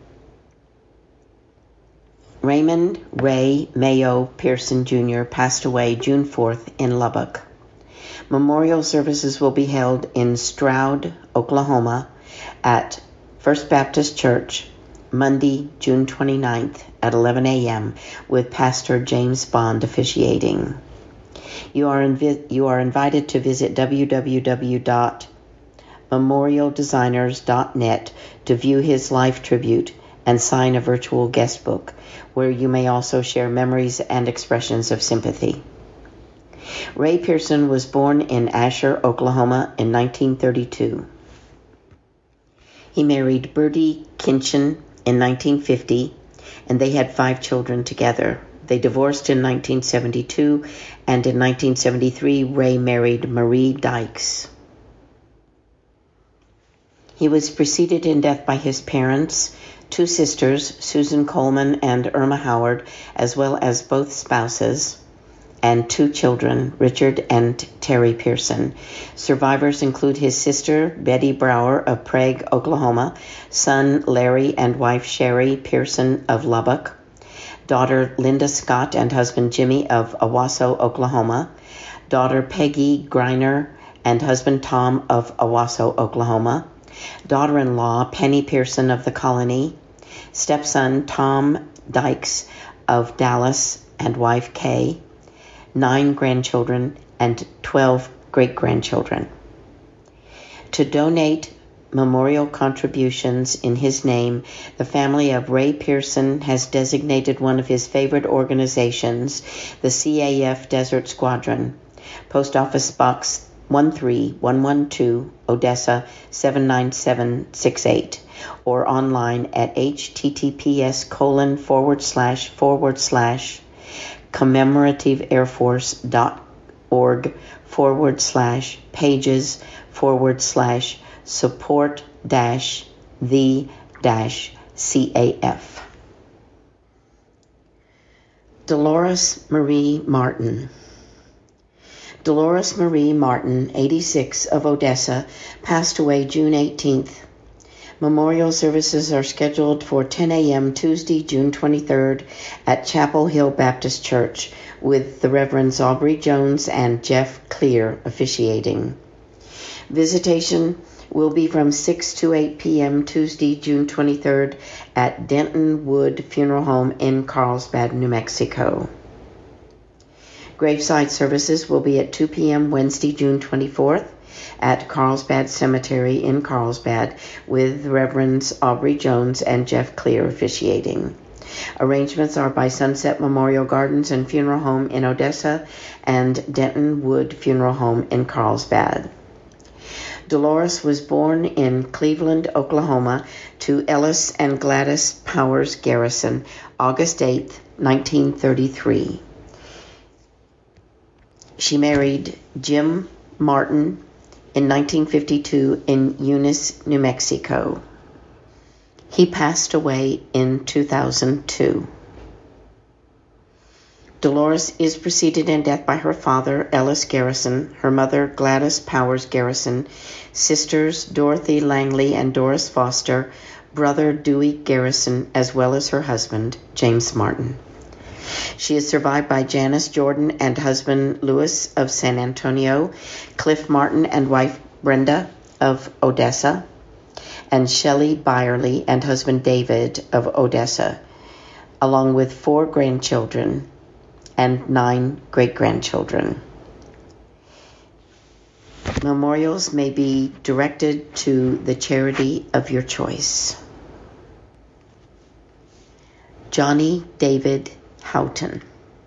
Raymond Ray Mayo Pearson, Junior passed away June fourth in Lubbock. Memorial services will be held in Stroud, Oklahoma, at First Baptist Church, Monday, June twenty-ninth at eleven a.m. with Pastor James Bond officiating. You are, invi- you are invited to visit w w w dot memorial designers dot net to view his life tribute and sign a virtual guest book, where you may also share memories and expressions of sympathy. Ray Pearson was born in Asher, Oklahoma in nineteen thirty-two. He married Bertie Kinchin in nineteen fifty, and they had five children together. They divorced in nineteen seventy-two, and in nineteen seventy-three, Ray married Marie Dykes. He was preceded in death by his parents, two sisters, Susan Coleman and Irma Howard, as well as both spouses, and two children, Richard and Terry Pearson. Survivors include his sister, Betty Brower of Prague, Oklahoma, son Larry and wife Sherry Pearson of Lubbock, daughter Linda Scott and husband Jimmy of Owasso, Oklahoma, daughter Peggy Greiner and husband Tom of Owasso, Oklahoma, daughter-in-law Penny Pearson of the Colony, stepson Tom Dykes of Dallas and wife Kay, nine grandchildren, and twelve great-grandchildren. To donate memorial contributions in his name, the family of Ray Pearson has designated one of his favorite organizations, the C A F Desert Squadron, Post Office Box one three one one two, Odessa seven nine seven six eight, or online at https colon forward slash forward slash commemorativeairforce.org forward slash pages forward slash support dash the dash CAF. Dolores Marie Martin. Dolores Marie Martin, eighty-six, of Odessa, passed away June eighteenth. Memorial services are scheduled for ten a.m. Tuesday, June twenty-third at Chapel Hill Baptist Church, with the Reverends Aubrey Jones and Jeff Clear officiating. Visitation will be from six to eight p.m. Tuesday, June twenty-third at Denton Wood Funeral Home in Carlsbad, New Mexico. Graveside services will be at two p.m. Wednesday, June twenty-fourth at Carlsbad Cemetery in Carlsbad, with Reverends Aubrey Jones and Jeff Clear officiating. Arrangements are by Sunset Memorial Gardens and Funeral Home in Odessa and Denton Wood Funeral Home in Carlsbad. Dolores was born in Cleveland, Oklahoma, to Ellis and Gladys Powers Garrison, August eighth, nineteen thirty-three. She married Jim Martin in nineteen fifty-two in Eunice, New Mexico. He passed away in two thousand two. Dolores is preceded in death by her father, Ellis Garrison, her mother, Gladys Powers Garrison, sisters Dorothy Langley and Doris Foster, brother Dewey Garrison, as well as her husband, James Martin. She is survived by Janice Jordan and husband Louis of San Antonio, Cliff Martin and wife Brenda of Odessa, and Shelley Byerly and husband David of Odessa, along with four grandchildren and nine great-grandchildren. Memorials may be directed to the charity of your choice. Johnny David Houghton.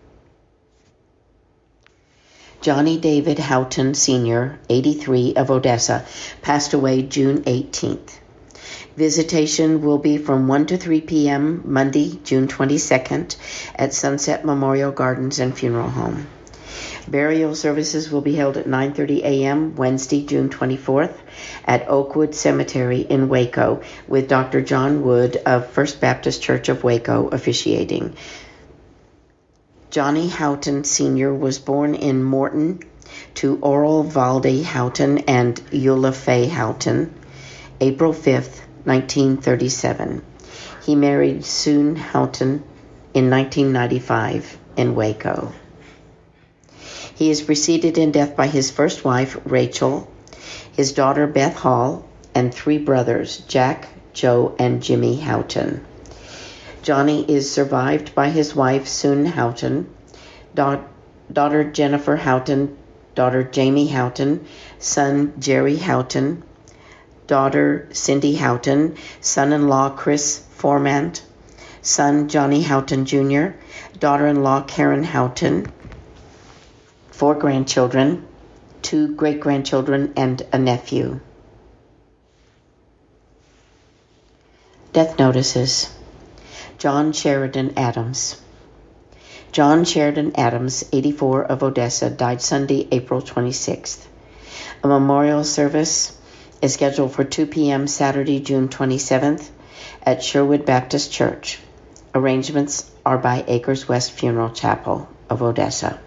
Johnny David Houghton, Senior, eighty-three, of Odessa, passed away June eighteenth. Visitation will be from one to three p.m. Monday, June twenty-second, at Sunset Memorial Gardens and Funeral Home. Burial services will be held at nine thirty a.m. Wednesday, June twenty-fourth, at Oakwood Cemetery in Waco, with Doctor John Wood of First Baptist Church of Waco officiating. Johnny Houghton, Senior was born in Morton to Oral Valde Houghton and Eula Faye Houghton, April fifth, nineteen thirty-seven. He married Sue Houghton in nineteen ninety-five in Waco. He is preceded in death by his first wife, Rachel, his daughter, Beth Hall, and three brothers, Jack, Joe, and Jimmy Houghton. Johnny is survived by his wife, Sue Houghton, da- daughter Jennifer Houghton, daughter Jamie Houghton, son Jerry Houghton, daughter Cindy Houghton, son-in-law Chris Formant, son Johnny Houghton Junior, daughter-in-law Karen Houghton, four grandchildren, two great-grandchildren, and a nephew. Death notices. John Sheridan Adams. John Sheridan Adams, eighty-four, of Odessa, died Sunday, April twenty-sixth. A memorial service is scheduled for two p.m. Saturday, June twenty-seventh at Sherwood Baptist Church. Arrangements are by Acres West Funeral Chapel of Odessa.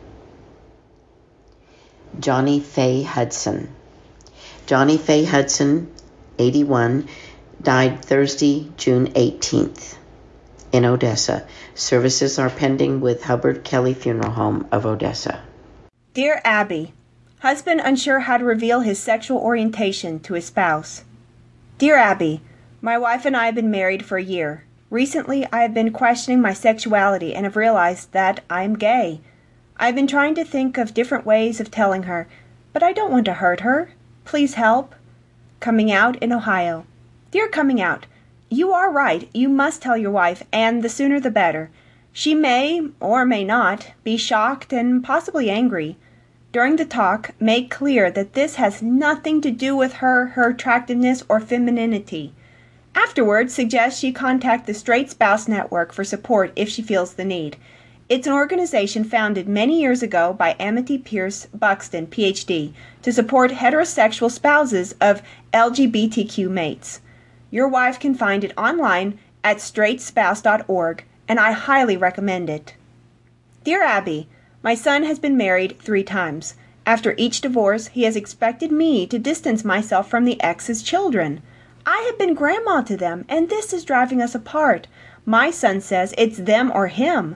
Johnny Faye Hudson. Johnny Faye Hudson, eighty-one, died Thursday, June eighteenth in Odessa. Services are pending with Hubbard Kelly Funeral Home of Odessa. Dear Abby, husband unsure how to reveal his sexual orientation to his spouse. Dear Abby, my wife and I have been married for a year. Recently, I have been questioning my sexuality and have realized that I am gay. I have been trying to think of different ways of telling her, but I don't want to hurt her. Please help. Coming out in Ohio. Dear Coming Out, you are right. You must tell your wife, and the sooner the better. She may, or may not, be shocked and possibly angry. During the talk, make clear that this has nothing to do with her, her attractiveness, or femininity. Afterwards, suggest she contact the Straight Spouse Network for support if she feels the need. It's an organization founded many years ago by Amity Pierce Buxton, P H D, to support heterosexual spouses of L G B T Q mates. Your wife can find it online at straight spouse dot org, and I highly recommend it. Dear Abby, my son has been married three times. After each divorce, he has expected me to distance myself from the ex's children. I have been grandma to them, and this is driving us apart. My son says it's them or him.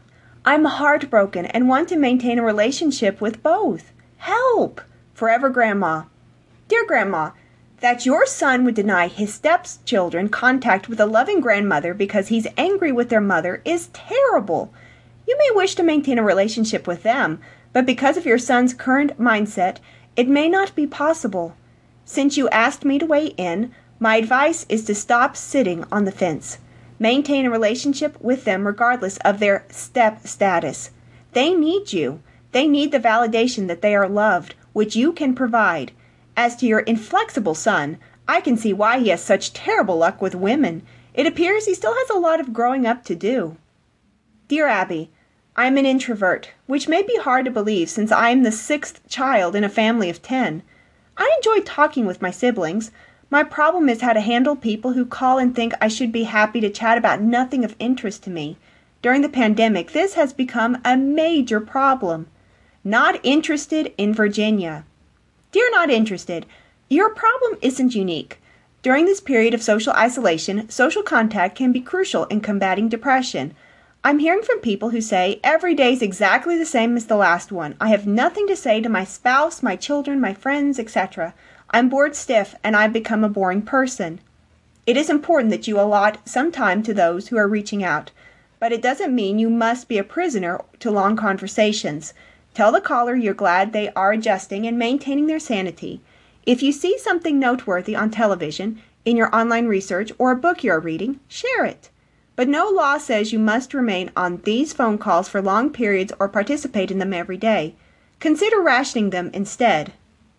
I'm heartbroken and want to maintain a relationship with both. Help! Forever Grandma. Dear Grandma, that your son would deny his stepchildren contact with a loving grandmother because he's angry with their mother is terrible. You may wish to maintain a relationship with them, but because of your son's current mindset, it may not be possible. Since you asked me to weigh in, my advice is to stop sitting on the fence. Maintain a relationship with them regardless of their step status. They need you. They need the validation that they are loved, which you can provide. As to your inflexible son, I can see why he has such terrible luck with women. It appears he still has a lot of growing up to do. Dear Abby, I am an introvert, which may be hard to believe since I am the sixth child in a family of ten. I enjoy talking with my siblings. My problem is how to handle people who call and think I should be happy to chat about nothing of interest to me. During the pandemic, this has become a major problem. Not interested in Virginia. Dear Not Interested, your problem isn't unique. During this period of social isolation, social contact can be crucial in combating depression. I'm hearing from people who say, every day is exactly the same as the last one. I have nothing to say to my spouse, my children, my friends, et cetera. I'm bored stiff and I've become a boring person. It is important that you allot some time to those who are reaching out, but it doesn't mean you must be a prisoner to long conversations. Tell the caller you're glad they are adjusting and maintaining their sanity. If you see something noteworthy on television, in your online research, or a book you are reading, share it. But no law says you must remain on these phone calls for long periods or participate in them every day. Consider rationing them instead.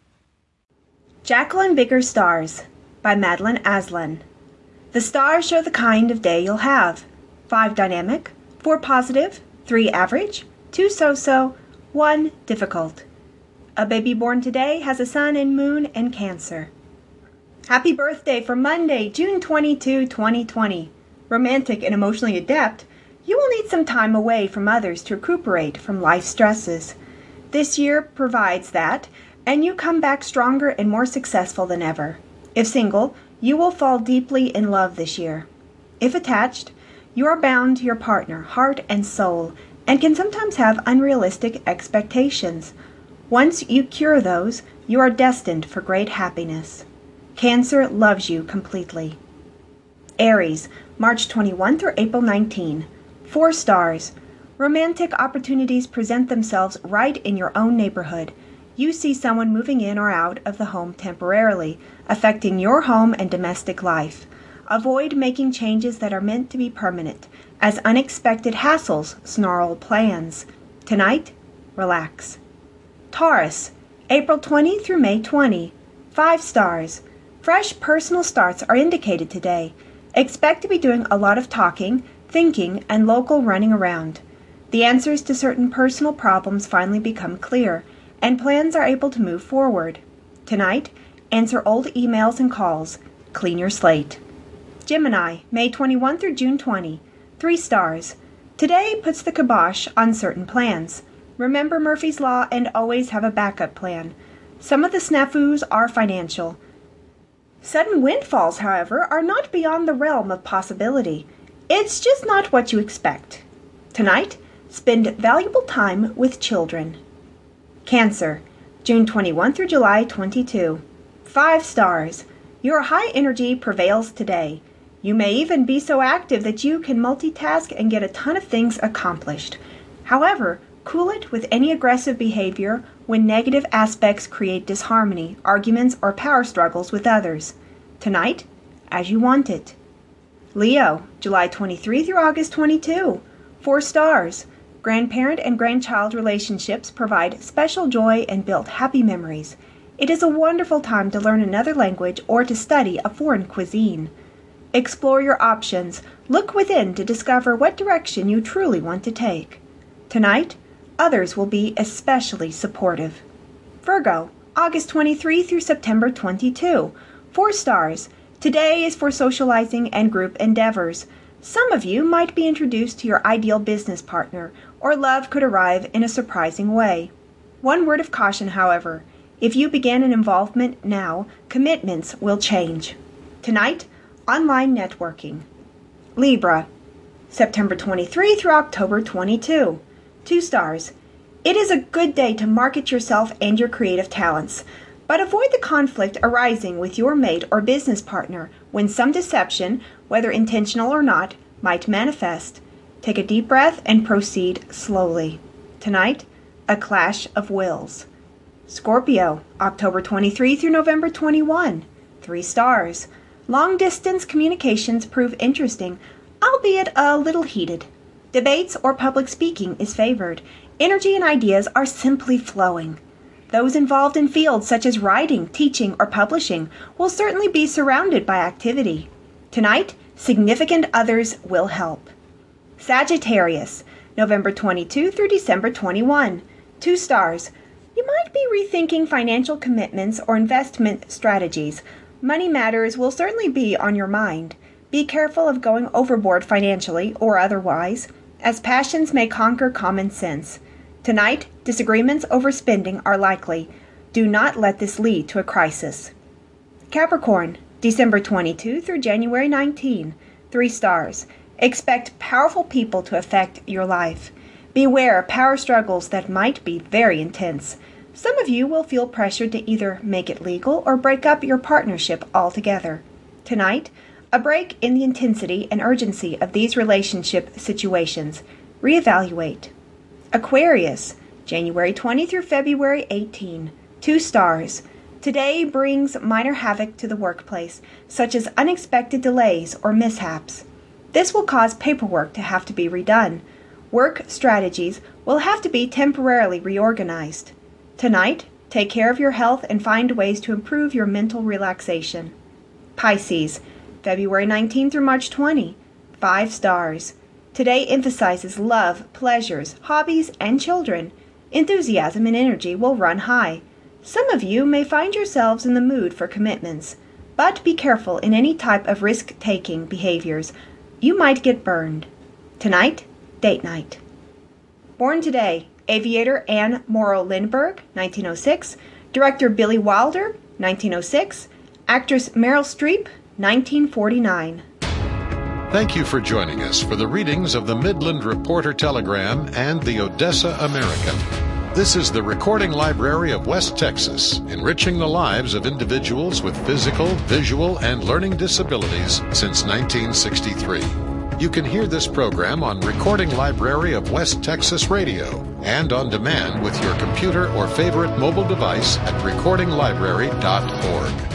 Jacqueline Bigger Stars by Madeline Aslan. The stars show the kind of day you'll have. Five dynamic, four positive, three average, two so-so, one difficult. A baby born today has a sun and moon and Cancer. Happy birthday for Monday, June twenty-second, twenty twenty. Romantic and emotionally adept, you will need some time away from others to recuperate from life stresses. This year provides that, and you come back stronger and more successful than ever. If single, you will fall deeply in love this year. If attached, you are bound to your partner, heart and soul, and can sometimes have unrealistic expectations. Once you cure those, you are destined for great happiness. Cancer loves you completely. Aries, March twenty-first through April nineteenth. Four stars. Romantic opportunities present themselves right in your own neighborhood. You see someone moving in or out of the home temporarily, affecting your home and domestic life. Avoid making changes that are meant to be permanent, as unexpected hassles snarl plans. Tonight, relax. Taurus, April twentieth through May twentieth. Five stars. Fresh personal starts are indicated today. Expect to be doing a lot of talking, thinking, and local running around. The answers to certain personal problems finally become clear, and plans are able to move forward. Tonight, answer old emails and calls, clean your slate. Gemini, May twenty-first through June twentieth. Three stars. Today puts the kibosh on certain plans. Remember Murphy's Law and always have a backup plan. Some of the snafus are financial. Sudden windfalls, however, are not beyond the realm of possibility. It's just not what you expect. Tonight, spend valuable time with children. Cancer, June twenty-first through July twenty-second. Five stars. Your high energy prevails today. You may even be so active that you can multitask and get a ton of things accomplished. However, cool it with any aggressive behavior when negative aspects create disharmony, arguments, or power struggles with others. Tonight, as you want it. Leo, July twenty-third through August twenty-second. Four stars. Grandparent and grandchild relationships provide special joy and build happy memories. It is a wonderful time to learn another language or to study a foreign cuisine. Explore your options. Look within to discover what direction you truly want to take. Tonight, others will be especially supportive. Virgo, August twenty-third through September twenty-second. Four stars. Today is for socializing and group endeavors. Some of you might be introduced to your ideal business partner, or love could arrive in a surprising way. One word of caution, however. If you begin an involvement now, commitments will change. Tonight, online networking. Libra, September twenty-third through October twenty-second. Two stars. It is a good day to market yourself and your creative talents, but avoid the conflict arising with your mate or business partner when some deception, whether intentional or not, might manifest. Take a deep breath and proceed slowly. Tonight, a clash of wills. Scorpio, October twenty-third through November twenty-first. Three stars. Long-distance communications prove interesting, albeit a little heated. Debates or public speaking is favored. Energy and ideas are simply flowing. Those involved in fields such as writing, teaching, or publishing will certainly be surrounded by activity. Tonight, significant others will help. Sagittarius, November twenty-second through December twenty-first. Two stars. You might be rethinking financial commitments or investment strategies. Money matters will certainly be on your mind. Be careful of going overboard financially or otherwise, as passions may conquer common sense. Tonight, disagreements over spending are likely. Do not let this lead to a crisis. Capricorn, December twenty-second through January nineteenth. Three stars. Expect powerful people to affect your life. Beware power struggles that might be very intense. Some of you will feel pressured to either make it legal or break up your partnership altogether. Tonight, a break in the intensity and urgency of these relationship situations. Reevaluate. Aquarius, January twentieth through February eighteenth. Two stars. Today brings minor havoc to the workplace, such as unexpected delays or mishaps. This will cause paperwork to have to be redone. Work strategies will have to be temporarily reorganized. Tonight, take care of your health and find ways to improve your mental relaxation. Pisces, February nineteenth through March twentieth. Five stars. Today emphasizes love, pleasures, hobbies, and children. Enthusiasm and energy will run high. Some of you may find yourselves in the mood for commitments, but be careful in any type of risk-taking behaviors. You might get burned. Tonight, date night. Born today, aviator Anne Morrow Lindbergh, nineteen oh six, director Billy Wilder, nineteen oh six, actress Meryl Streep, nineteen forty-nine. Thank you for joining us for the readings of the Midland Reporter Telegram and the Odessa American. This is the Recording Library of West Texas, enriching the lives of individuals with physical, visual, and learning disabilities since nineteen sixty-three. You can hear this program on Recording Library of West Texas Radio and on demand with your computer or favorite mobile device at recording library dot org.